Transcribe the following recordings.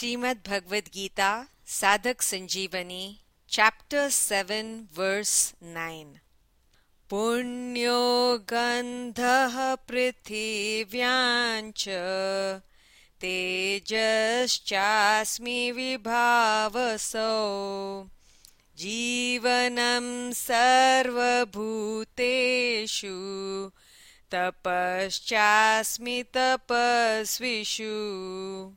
Srimad Bhagavad Gita, Sadhak Sanjeevani, Chapter 7, Verse 9. Punyo gandhah prithivyancha tejaschasmi vibhavaso jivanam sarvabhuteshu tapaschasmi tapasvishu.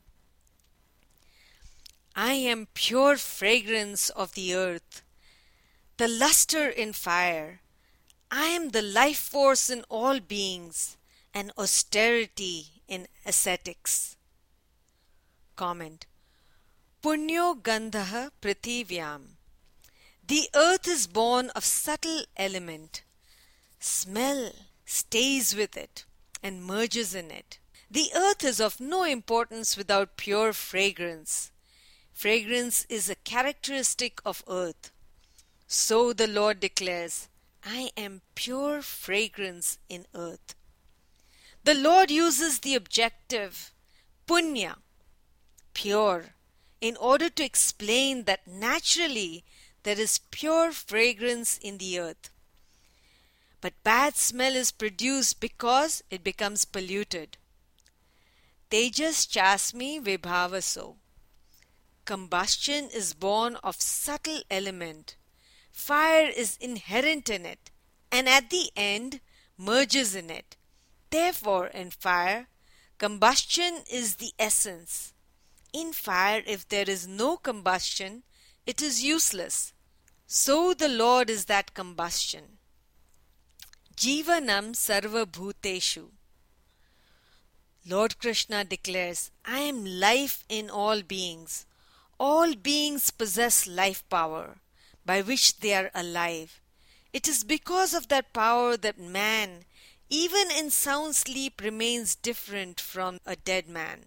I am pure fragrance of the earth, the luster in fire. I am the life force in all beings and austerity in ascetics. Comment. Punyo gandhah prithivyam. The earth is born of subtle element. Smell stays with it and merges in it. The earth is of no importance without pure fragrance. Fragrance is a characteristic of earth. So the Lord declares, I am pure fragrance in earth. The Lord uses the objective, punya, pure, in order to explain that naturally there is pure fragrance in the earth. But bad smell is produced because it becomes polluted. Tejas chasmi vibhavaso. Combustion is born of subtle element. Fire is inherent in it, and at the end merges in it. Therefore, in fire, combustion is the essence. In fire, if there is no combustion, it is useless. So the Lord is that combustion. Jivanam sarva bhuteshu. Lord Krishna declares, I am life in all beings. All beings possess life power, by which they are alive. It is because of that power that man, even in sound sleep, remains different from a dead man.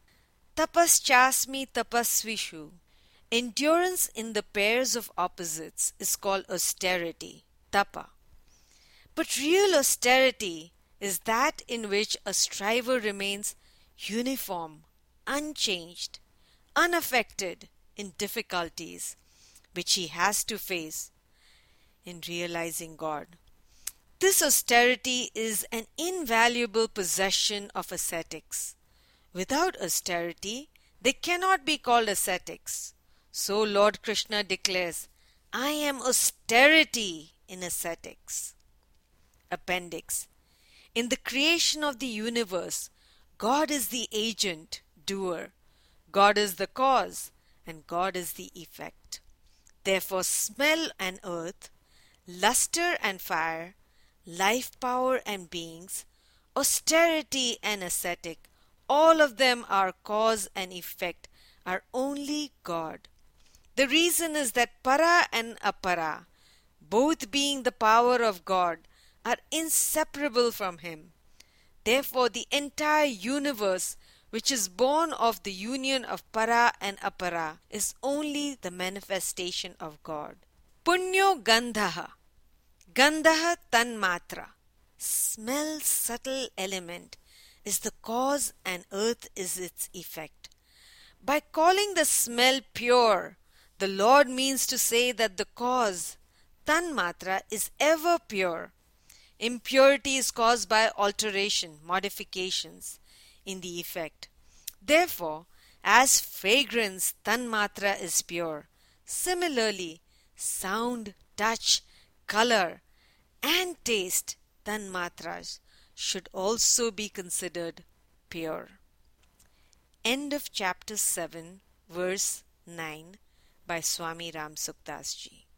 Tapaschasmi tapasvishu. Endurance in the pairs of opposites is called austerity, tapa. But real austerity is that in which a striver remains uniform, unchanged, unaffected in difficulties which he has to face in realizing God. This austerity is an invaluable possession of ascetics. Without austerity, they cannot be called ascetics. So Lord Krishna declares, I am austerity in ascetics. Appendix. In the creation of the universe, God is the agent, doer. God is the cause, and God is the effect. Therefore, smell and earth, luster and fire, life power and beings, austerity and ascetic, all of them are cause and effect, are only God. The reason is that para and apara, both being the power of God, are inseparable from Him. Therefore, the entire universe, which is born of the union of para and apara, is only the manifestation of God. Punyo gandhaha. Gandhaha tanmatra. Smell, subtle element, is the cause and earth is its effect. By calling the smell pure, the Lord means to say that the cause, tanmatra, is ever pure. Impurity is caused by alteration, modifications in the effect. Therefore, as fragrance, tanmatra is pure. Similarly, sound, touch, color, and taste, tanmatras, should also be considered pure. End of chapter 7, verse 9 by Swami Ram Sukdas Ji.